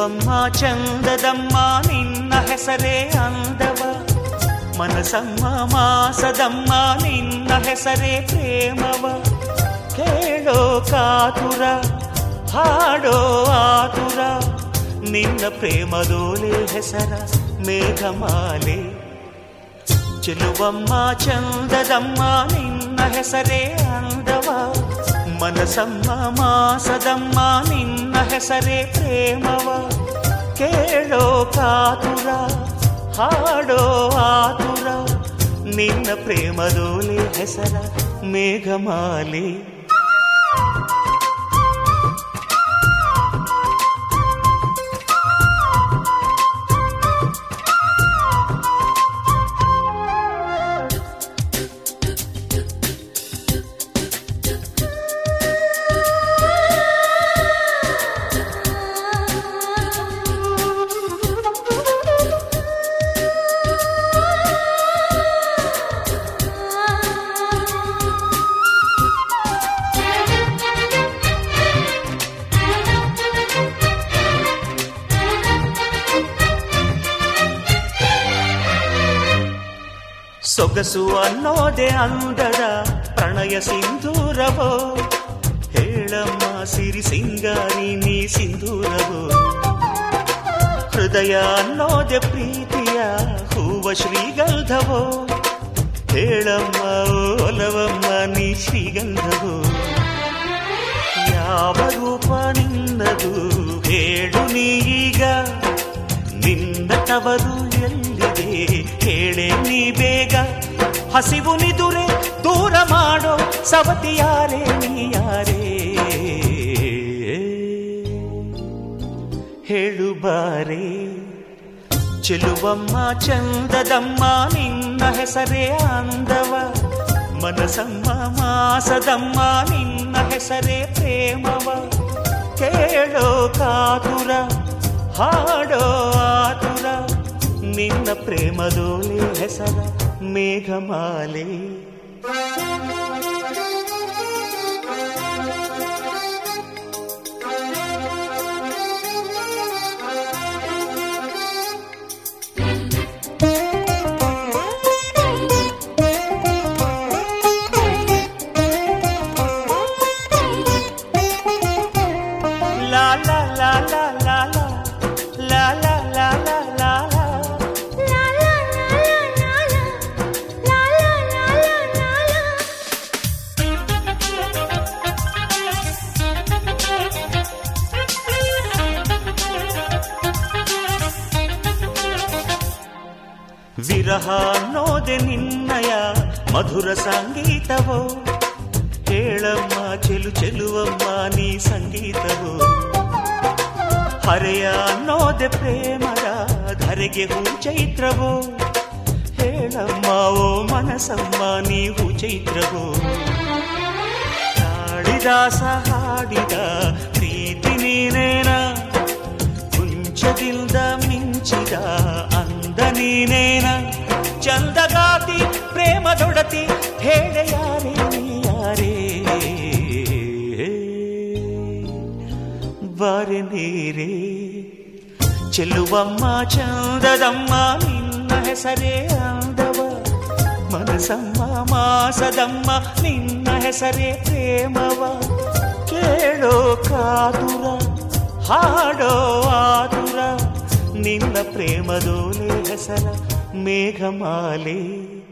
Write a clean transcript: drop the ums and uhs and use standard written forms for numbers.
ಚೆಲುವಮ್ಮ ಚಂದದಮ್ಮ ನಿನ್ನ ಹೆಸರೇ ಅಂದವ, ಮನಸಮ್ಮ ಮಾಸದಮ್ಮ ನಿನ್ನ ಹೆಸರೇ ಪ್ರೇಮವ. ಕೇಳೋ ಕಾತುರ ಹಾಡೋ ಆತುರ, ನಿನ್ನ ಪ್ರೇಮದೋಲೆ ಹೆಸರ ಮೇಘಮಾಲೆ. ಚೆಲುವಮ್ಮ ಚಂದದಮ್ಮ ನಿನ್ನ ಹೆಸರೇ ಅಂದವ, ಮನಸಮ್ಮ ಮಾಸದಮ್ಮ ನಿನ್ನ ಹೆಸರೇ ಪ್ರೇಮವ. ಕೇಳೋ ಕಾತುರ ಹಾಡೋ ಆತುರ, ನಿನ್ನ ಪ್ರೇಮದೋಲೆ ಹೆಸರ ಮೇಘಮಾಲೆ. ಸೊಗಸು ಅನ್ನೋದೆ ಅಂದದ ಪ್ರಣಯ ಸಿಂಧೂರವೋ, ಹೇಳಮ್ಮ ಸಿರಿ ಸಿಂಗಾರಿ ನೀ ಸಿಂಧೂರವೋ. ಹೃದಯ ಅನ್ನೋದೆ ಪ್ರೀತಿಯ ಹೂವ ಶ್ರೀಗಂಧವೋ, ಹೇಳಮ್ಮ ಒಲವಮ್ಮ ನೀ ಶ್ರೀಗಂಧವೋ. ಯಾವ ರೂಪ ನಿನ್ನದು ಹೇಳು ನೀಗ, ನಿನ್ನ ತವರು ಎಲ್ಲಿದೆ ಹೇಳೆ ನೀ ಬೇಗ. ಹಸಿವು ನಿದುರೆ ದೂರ ಮಾಡೋ ಸವತಿಯಾರೇ ನೀಯಾರೇ, ಹೇಳು ಬಾರೇ. ಚೆಲುವಮ್ಮ ಚಂದದಮ್ಮ ನಿನ್ನ ಹೆಸರೇ ಅಂದವ, ಮನಸಮ್ಮ ಮಾಸದಮ್ಮ ನಿನ್ನ ಹೆಸರೇ ಪ್ರೇಮವ. ಕೇಳೋ ಕಾತುರ ಹಾಡೋ ಆತುರ, ನಿನ್ನ ಪ್ರೇಮದೋಲೆ ಹೆಸರ ಮೇಘಮಾಲೆ. ಲಾ ಲಾ ಲಾ ಲಾ ಲಾ ಲಾ ಲಾ ಲಾ ಲಾ ಲಾ ಲಾ. ವಿರಹ ಅನ್ನೋದೆ ನಿನ್ನಯ ಮಧುರ ಸಂಗೀತವೋ, ಹೇಳಮ್ಮ ಚೆಲು ಚೆಲುವಮ್ಮ ನೀ ಸಂಗೀತವೋ. ಹರೆಯ ಅನ್ನೋದೆ ಪ್ರೇಮದ ಧರೆಗೆ ಹೂ ಚೈತ್ರವೋ, ಹೇಳಮ್ಮ ಓ ಮನಸಮ್ಮ ನೀ ಹೂ ಚೈತ್ರವೋ. ಕಾಳಿದಾಸ ಹಾಡಿದ ಪ್ರೀತಿ ನೀನೇನ, ಕುಂಚದಿಂದ ಮಿಂಚಿದ ಅಂದ ನೀನೇನ. ಚಂದಗಾತಿ ಪ್ರೇಮದೊಡತಿ ಹೇಳ ಯಾರೇ ನೀಯಾರೇ, ಬಾರೆ ನೀರೇ. ಚೆಲುವಮ್ಮ ಚಂದದಮ್ಮ ನಿನ್ನ ಹೆಸರೇ ಅಂದವ, ಮನಸಮ್ಮ ಮಾಸದಮ್ಮ ನಿನ್ನ ಹೆಸರೇ ಪ್ರೇಮವ. ಕೇಳೋ ಕಾತುರ ಹಾಡೋ ಆತುರ, ನಿನ್ನ ಪ್ರೇಮದೋಲೆ ಹೆಸರ ಮೇಘಮಾಲೆ.